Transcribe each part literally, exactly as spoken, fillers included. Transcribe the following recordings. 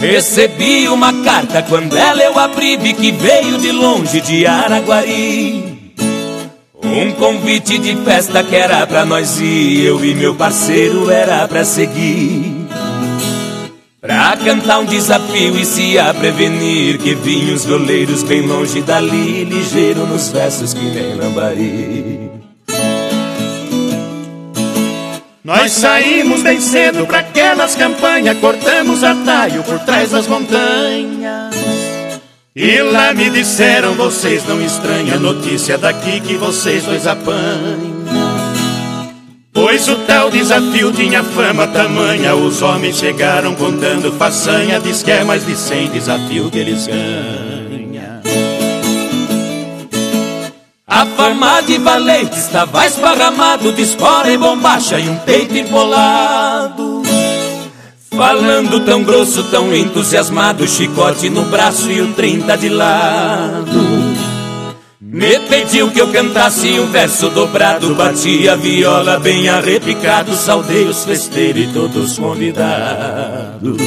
Recebi uma carta, quando ela eu abri, vi que veio de longe, de Araguari. Um convite de festa que era pra nós ir, eu e meu parceiro era pra seguir, pra cantar um desafio e se a prevenir, que vinham os violeiros bem longe dali, ligeiro nos versos que nem lambari. Nós saímos bem cedo pra aquelas campanhas, cortamos atalho por trás das montanhas. E lá me disseram, vocês não estranham a notícia daqui que vocês dois apanham. Pois o tal desafio tinha fama tamanha, os homens chegaram contando façanha, diz que é mais de cem desafio que eles ganham. A fama de valente estava esparramado, de espora e bombacha e um peito empolado, falando tão grosso, tão entusiasmado, chicote no braço e o trinta de lado. Me pediu que eu cantasse um verso dobrado, bati a viola bem arrepicado, saudei os festeiros e todos os convidados.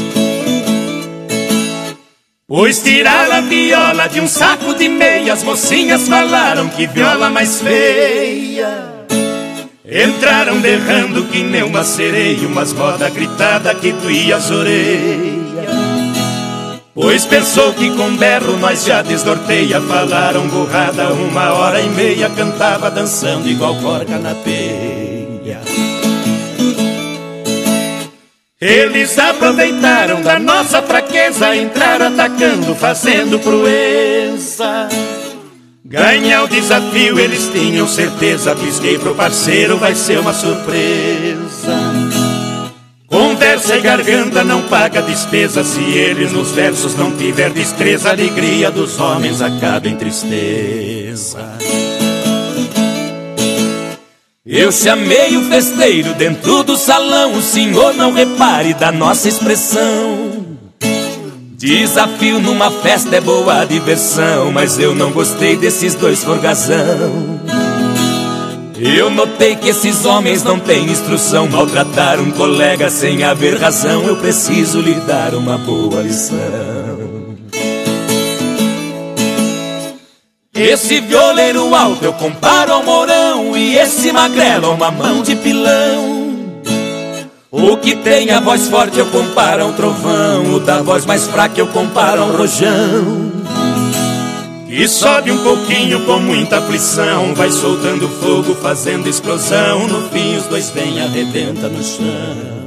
Pois tiraram a viola de um saco de meia, as mocinhas falaram que viola mais feia. Entraram berrando que nem uma sereia, umas moda gritada que doía as orelhas. Pois pensou que com berro nós já desnorteia, falaram burrada uma hora e meia, cantava dançando igual porca na peia. Eles aproveitaram da nossa fraqueza, entraram atacando, fazendo proeza. Ganhar o desafio eles tinham certeza, pisquei pro parceiro, vai ser uma surpresa. Conversa e garganta não paga despesa, se eles nos versos não tiver destreza, a alegria dos homens acaba em tristeza. Eu chamei o festeiro dentro do salão, o senhor não repare da nossa expressão. Desafio numa festa é boa diversão, mas eu não gostei desses dois forgazão. Eu notei que esses homens não têm instrução, maltrataram um colega sem haver razão, eu preciso lhe dar uma boa lição. Esse violeiro alto eu comparo ao Mourão, e esse magrelo a uma mão de pilão. O que tem a voz forte eu comparo a um trovão, o da voz mais fraca eu comparo a um rojão. E sobe um pouquinho com muita aflição, vai soltando fogo, fazendo explosão, no fim os dois vêm e arrebenta no chão.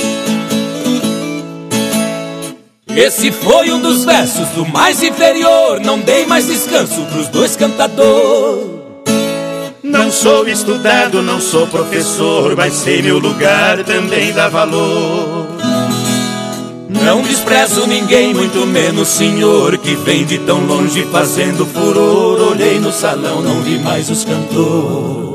Esse foi um dos versos do mais inferior, não dei mais descanso pros dois cantadores. Não sou estudado, não sou professor, mas sei meu lugar também dá valor. Não desprezo ninguém, muito menos senhor, que vem de tão longe fazendo furor. Olhei no salão, não vi mais os cantores.